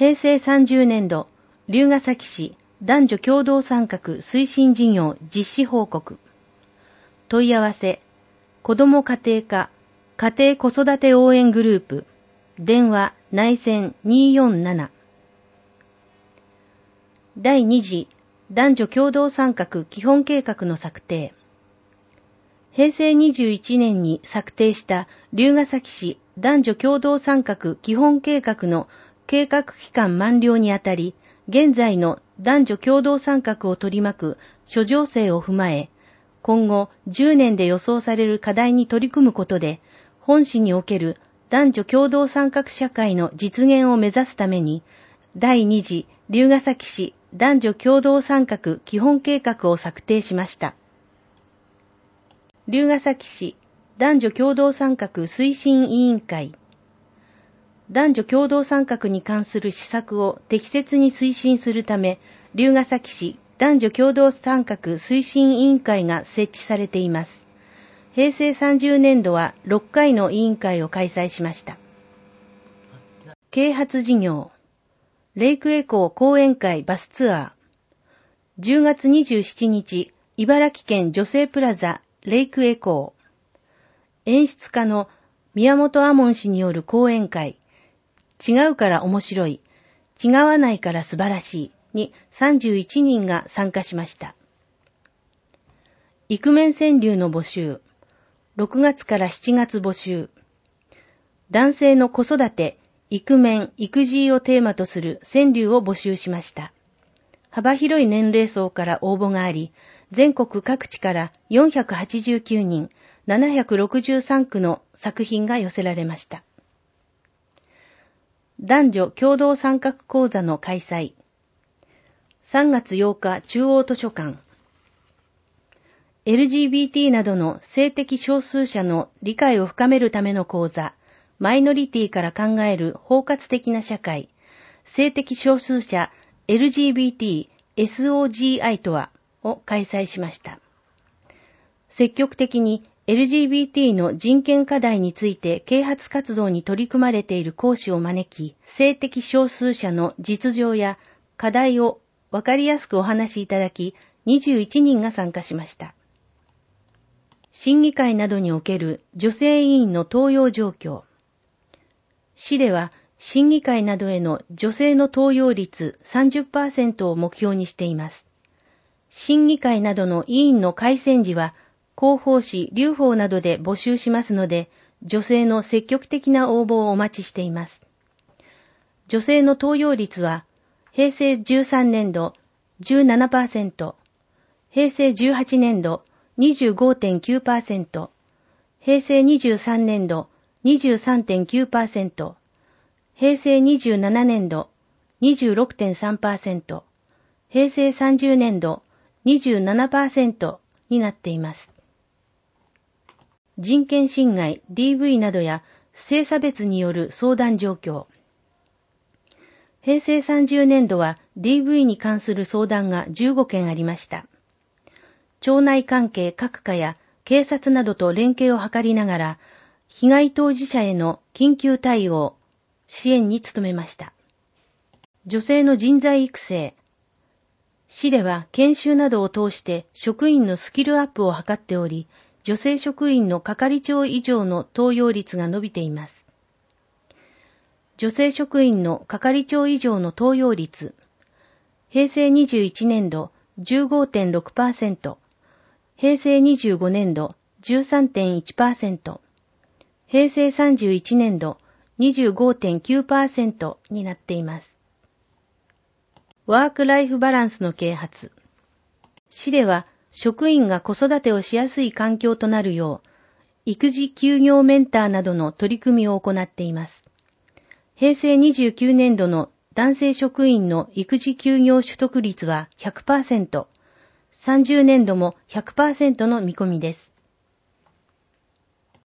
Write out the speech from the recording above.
平成30年度、龍ケ崎市男女共同参画推進事業実施報告。問い合わせ、子ども家庭課、家庭子育て応援グループ、電話内線247。第2次男女共同参画基本計画の策定。平成21年に策定した龍ケ崎市男女共同参画基本計画の計画期間満了にあたり、現在の男女共同参画を取り巻く諸情勢を踏まえ、今後10年で予想される課題に取り組むことで、本市における男女共同参画社会の実現を目指すために、第2次龍ケ崎市男女共同参画基本計画を策定しました。龍ケ崎市男女共同参画推進委員会。男女共同参画に関する施策を適切に推進するため、龍ケ崎市男女共同参画推進委員会が設置されています。平成30年度は6回の委員会を開催しました。啓発事業。レイクエコー講演会バスツアー。10月27日、茨城県女性プラザレイクエコー。演出家の宮本亞門氏による講演会。違うから面白い、違わないから素晴らしいに31人が参加しました。イクメン川柳の募集。6月から7月募集。男性の子育て、イクメン、育児をテーマとする川柳を募集しました。幅広い年齢層から応募があり、全国各地から489人、763句の作品が寄せられました。男女共同参画講座の開催。3月8日中央図書館。LGBT などの性的少数者の理解を深めるための講座、マイノリティから考える包括的な社会、性的少数者 LGBT SOGI とはを開催しました。積極的にLGBT の人権課題について啓発活動に取り組まれている講師を招き、性的少数者の実情や課題をわかりやすくお話しいただき、21人が参加しました。審議会などにおける女性委員の登用状況。市では審議会などへの女性の登用率 30% を目標にしています。審議会などの委員の改選時は、広報誌、留保などで募集しますので、女性の積極的な応募をお待ちしています。女性の登用率は、平成13年度 17%、平成18年度 25.9%、平成23年度 23.9%、平成27年度 26.3%、平成30年度 27% になっています。人権侵害 DV などや性差別による相談状況。平成30年度は DV に関する相談が15件ありました。町内関係各課や警察などと連携を図りながら、被害当事者への緊急対応、支援に努めました。女性の人材育成。市では研修などを通して職員のスキルアップを図っており、女性職員の係長以上の登用率が伸びています。女性職員の係長以上の登用率。平成21年度 15.6%、平成25年度 13.1%、平成31年度 25.9% になっています。ワークライフバランスの啓発。市では職員が子育てをしやすい環境となるよう、育児休業メンターなどの取り組みを行っています。平成29年度の男性職員の育児休業取得率は 100%、30年度も 100% の見込みです。